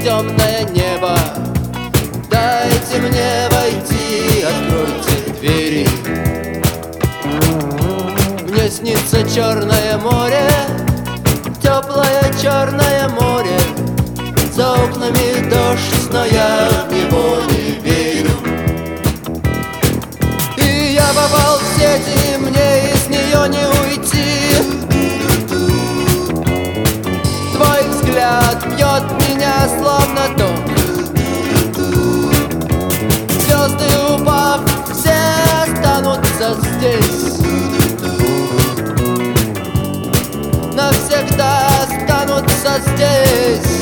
темное небо. Дайте мне войти, откройте двери. Мне снится черное море, теплое черное море. За окнами дождь, но я в него не верю. И я попал в сеть, и мне из нее не уйти. Твой взгляд бьет меня словно ток. Звезды упав, все останутся здесь. Навсегда останутся здесь.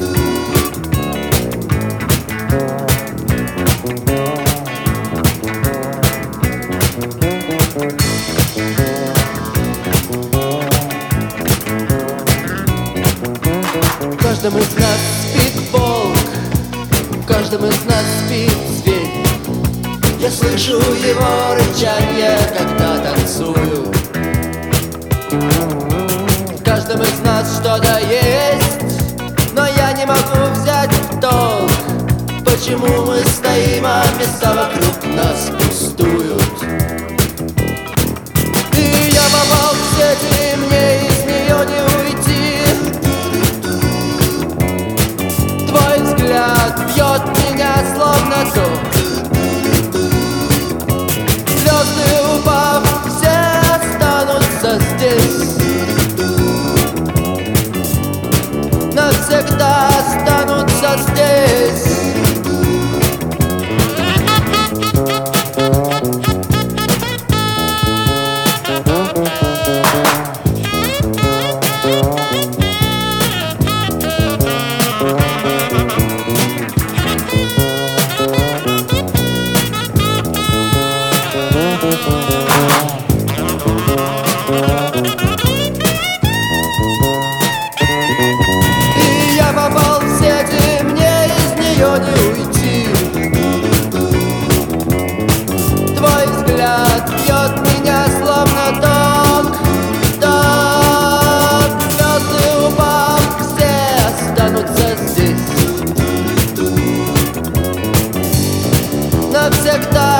В каждом из нас спит волк, в каждом из нас спит зверь. Я слышу его рычание, когда танцую. В каждом из нас что-то есть, но я не могу взять в толк. Почему мы стоим, а места вокруг нас пустуют? И я попал в сеть, и мне из нее не уйти. Твой взгляд бьет меня словно ток. Звезды упав, все останутся здесь. Навсегда останутся здесь. И я попал в сеть, и мне из нее не уйти. Твой взгляд бьет меня словно ток. Ток. Звезды упав, все останутся здесь. Навсегда